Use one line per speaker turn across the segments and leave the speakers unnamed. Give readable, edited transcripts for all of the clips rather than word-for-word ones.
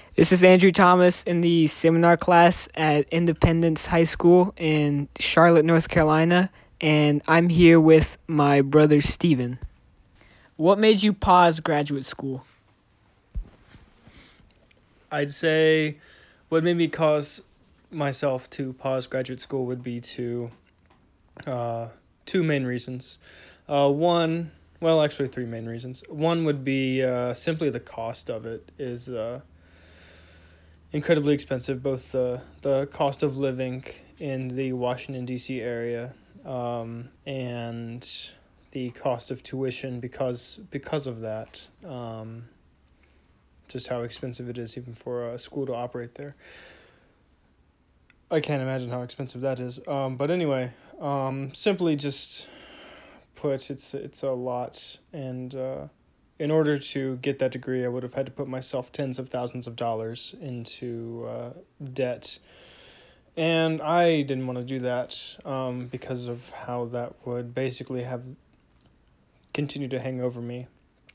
This is Andrew Thomas in the seminar class at Independence High School in Charlotte, North Carolina, and I'm here with my brother Steven. What made you pause graduate school?
I'd say what made me cause myself to pause graduate school would be two main reasons. Actually, three main reasons. One would be simply the cost of it is incredibly expensive, both the cost of living in the Washington, D.C. area and the cost of tuition because of that. Just how expensive it is even for a school to operate there. I can't imagine how expensive that is. But anyway, simply just put, it's a lot, and in order to get that degree, I would have had to put myself tens of thousands of dollars into debt, and I didn't want to do that because of how that would basically have continued to hang over me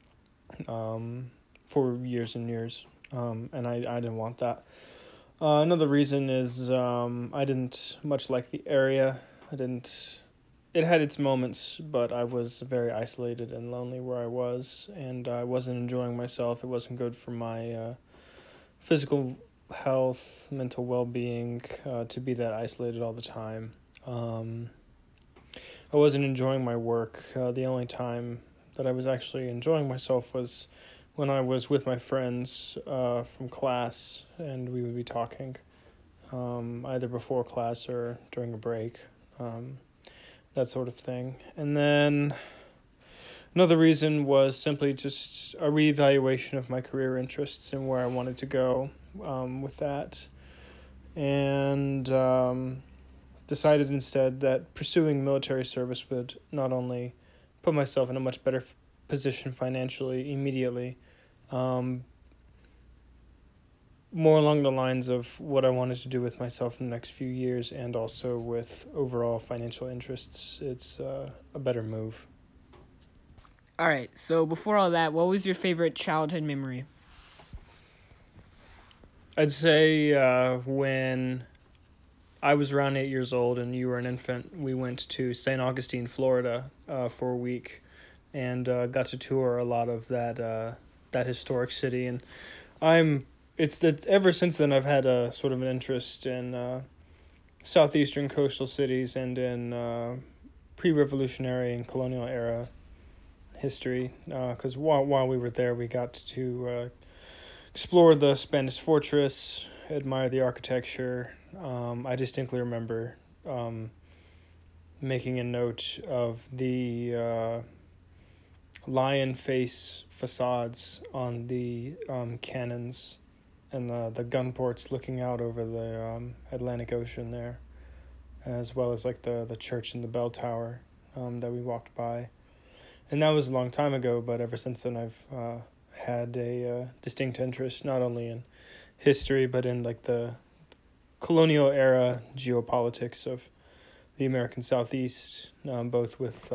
for years and years, and I didn't want that. Another reason is I didn't much like the area. I didn't. It had its moments, but I was very isolated and lonely where I was, and I wasn't enjoying myself. It wasn't good for my physical health, mental well-being, to be that isolated all the time. I wasn't enjoying my work. The only time that I was actually enjoying myself was when I was with my friends from class, and we would be talking either before class or during a break, that sort of thing. And then another reason was simply just a reevaluation of my career interests and where I wanted to go with that. And decided instead that pursuing military service would not only put myself in a much better position financially immediately, more along the lines of what I wanted to do with myself in the next few years, and also with overall financial interests. It's a better move.
All right, so before all that, what was your favorite childhood memory?
I'd say when I was around 8 years old and you were an infant, we went to St. Augustine, Florida, for a week, and got to tour a lot of that historic city. And I'm it's that ever since then I've had a sort of an interest in southeastern coastal cities and in pre-revolutionary and colonial era history. Because while we were there, we got to explore the Spanish fortress, admire the architecture. I distinctly remember making a note of the lion face facades on the cannons and the gun ports looking out over the Atlantic Ocean there, as well as like the church and the bell tower that we walked by. And that was a long time ago, but ever since then I've had a distinct interest not only in history but in like the colonial era geopolitics of the American Southeast, both with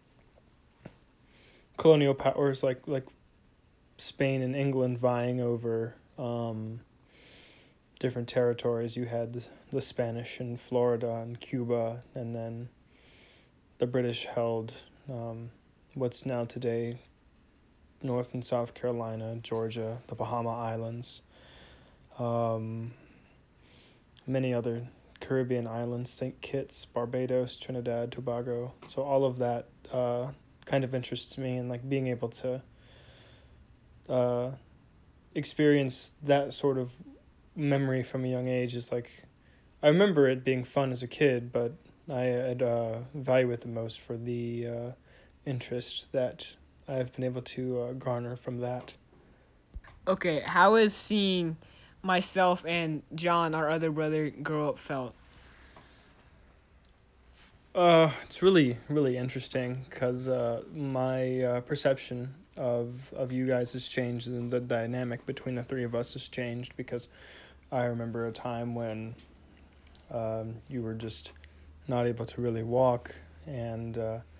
colonial powers like Spain and England vying over different territories. You had the Spanish in Florida and Cuba, and then the British held what's now today North and South Carolina, Georgia, the Bahama Islands, many other Caribbean islands, St. Kitts, Barbados, Trinidad, Tobago. So all of that kind of interests me, and like being able to experience that sort of memory from a young age is like, I remember it being fun as a kid, but I'd value it the most for the interest that I've been able to garner from that.
Okay, how has seeing myself and John, our other brother, grow up felt?
It's really, really interesting because my perception of you guys has changed, and the dynamic between the three of us has changed, because I remember a time when you were just not able to really walk, and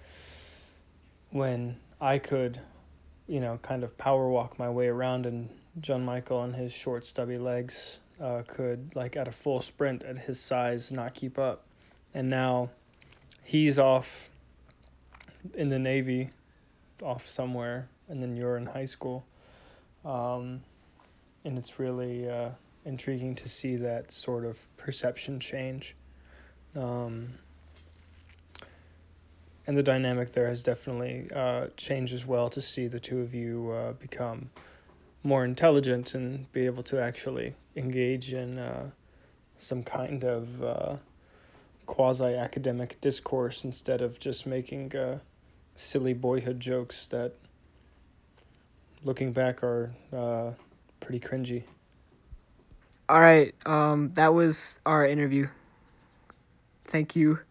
when I could, kind of power walk my way around and John Michael and his short, stubby legs could, like at a full sprint at his size, not keep up. And now he's off in the Navy, off somewhere, and then you're in high school. And it's really intriguing to see that sort of perception change. And the dynamic there has definitely changed as well, to see the two of you become more intelligent and be able to actually engage in some kind of quasi-academic discourse instead of just making silly boyhood jokes that, looking back, are pretty cringy.
All right, that was our interview. Thank you.